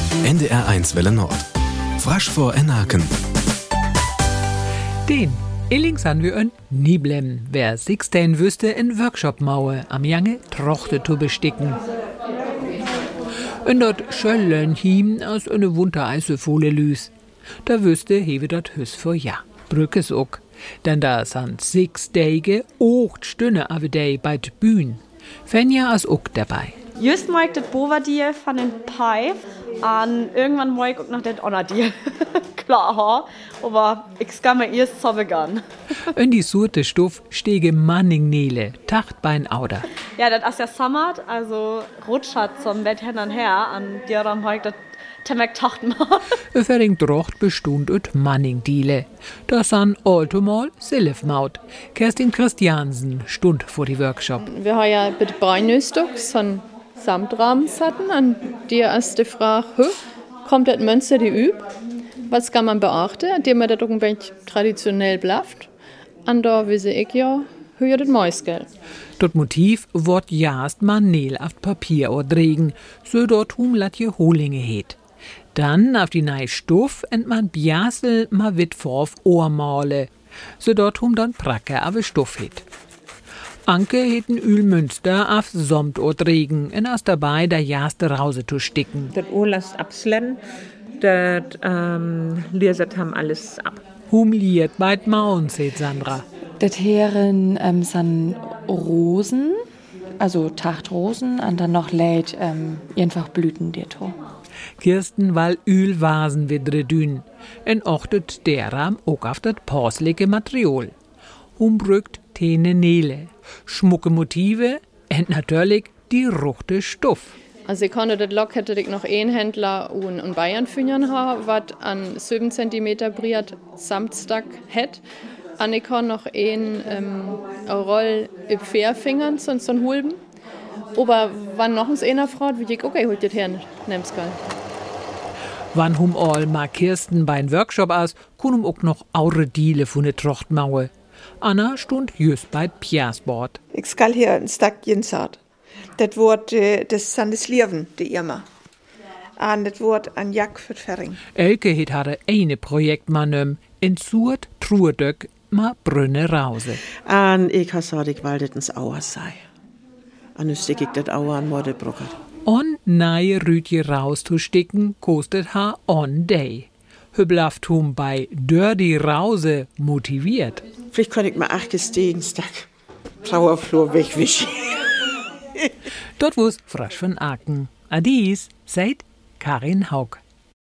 NDR1 Welle Nord. Frasch vor Enaken. Den Illings han wir ein Niblem, wer 16 wüsste in Workshop maue am Jange Trochte zu besticken. Und dort schöllen hiem aus eine wunter Eisefole lüs. Da wüsste hewe dat hüs vor ja. Brückes ook. Denn da sind 6 Tage, 8 Stunden a day bei d Bühn. Fenja as ook dabei. Just mag ich das Bovadiel von den Pai und irgendwann mag ich auch noch das Onadiel. Klar, aber ich kann mir erst so begann. In die surte Stoff stege Manningnele, Tachtbein Auder. Ja, das ist ja Sommer, also Rutschat zum Bett hin und her und die dann mag ich das Temek Tachten mal. Fering Drocht bestund ut Manningdiele. Das an Altomal Silifmaut. Kerstin Christiansen stund vor die Workshop. Wir haben ja mit Breinöstok so einen Samtrahmen hatten, an die erste Frage, kommt das Münster die üb? Was kann man beachten, indem man das auch ein bisschen traditionell bleibt? Und da wisse ich ja, höher das Mäusgeld. Das Motiv wird jast Manel auf Papier odregen, so dort latje Holinge het. Dann auf die neue Stoff ent man Bjasel ma wit vorf Ohrmale, so dort dann Pracke auf Stoff het. Anke heten Ülmünster auf Somt odregen, en as dabei der jaste Rause zu sticken. Das Urlast abslen, das Leset haben alles ab. Humliert beit Maun, seht Sandra. Das Heren sind Rosen, also Tachtrosen, und dann noch lädt einfach Blüten dito. Kirsten wall Ölvasen vidre dün, en ochtet deram ook auf dat porslige Material. Umbrückt tene Nele, schmucke Motive und natürlich die ruchte Stoff. Also ich konnte das Lock hätte ich noch einen Händler in Bayern führen haben, was an 7 cm Briat Samstag hätt. Und ich kann noch einen Roll in Pferdfingern, so ein Hulben. Aber wann noch uns einer fragt, wie ich, okay, holt das her, nehm's geil. Wann hum all ma Kirsten beim Workshop aus, kunum ook noch aure Diele von der Trochtmaue. Anna stund just bei Piasbord. Ich skal hier ein Stück Jinsart. Das Wort, das sind das Leben, die Irma. Und das Wort an Jack für Ferring. Elke het hatte eine Projektmann in Surt Truerdöck ma Brünne Rause. Und ich has gesagt, ich wollte ins Auer sei. Und nu stick ich das Auer an Mordebrucker. On neue Rütje raus zu sticken, kostet ha on day. Hüblaft hum bei Dirty Rause motiviert. Vielleicht kann ich mal 8 gestehen, Stack Trauerflur wegwischen. Dort wo's Frasch von Aken. Adies, seid Karin Haug.